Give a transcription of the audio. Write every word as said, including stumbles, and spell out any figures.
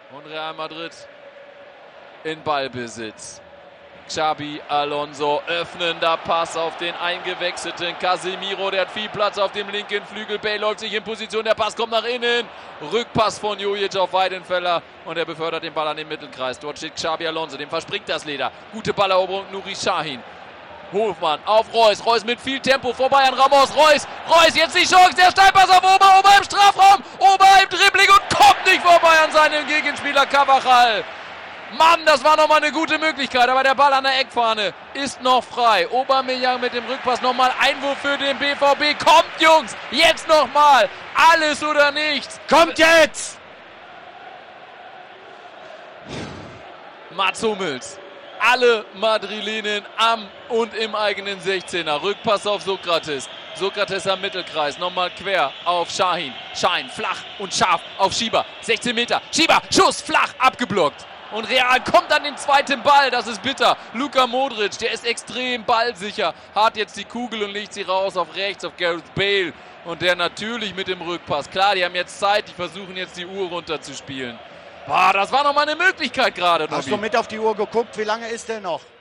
Und Real Madrid in Ballbesitz. Xabi Alonso, öffnender Pass auf den eingewechselten Casemiro, der hat viel Platz auf dem linken Flügel. Bale läuft sich in Position, der Pass kommt nach innen. Rückpass von Jojic auf Weidenfeller und er befördert den Ball an den Mittelkreis. Dort steht Xabi Alonso, dem verspringt das Leder. Gute Balleroberung, Nuri Sahin. Hofmann auf Reus, Reus mit viel Tempo, vorbei an Ramos, Reus, Reus, jetzt die Chance, der Steilpass auf Ober, Ober im Strafraum, Ober im Dribbling und kommt nicht vorbei an seinen Gegenspieler Carvajal. Mann, das war nochmal eine gute Möglichkeit, aber der Ball an der Eckfahne ist noch frei. Aubameyang mit dem Rückpass, nochmal Einwurf für den B V B. Kommt, Jungs, jetzt nochmal, alles oder nichts. Kommt jetzt! Mats Hummels, alle Madrilenen am und im eigenen sechzehner. Rückpass auf Sokrates. Sokrates am Mittelkreis, nochmal quer auf Sahin. Sahin flach und scharf auf Schieber. sechzehn Meter, Schieber, Schuss, flach, abgeblockt. Und Real kommt an den zweiten Ball, das ist bitter. Luka Modric, der ist extrem ballsicher, hat jetzt die Kugel und legt sie raus auf rechts, auf Gareth Bale. Und der natürlich mit dem Rückpass. Klar, die haben jetzt Zeit, die versuchen jetzt die Uhr runterzuspielen. Boah, das war nochmal eine Möglichkeit gerade. Hast du mit auf die Uhr geguckt? Wie lange ist der noch?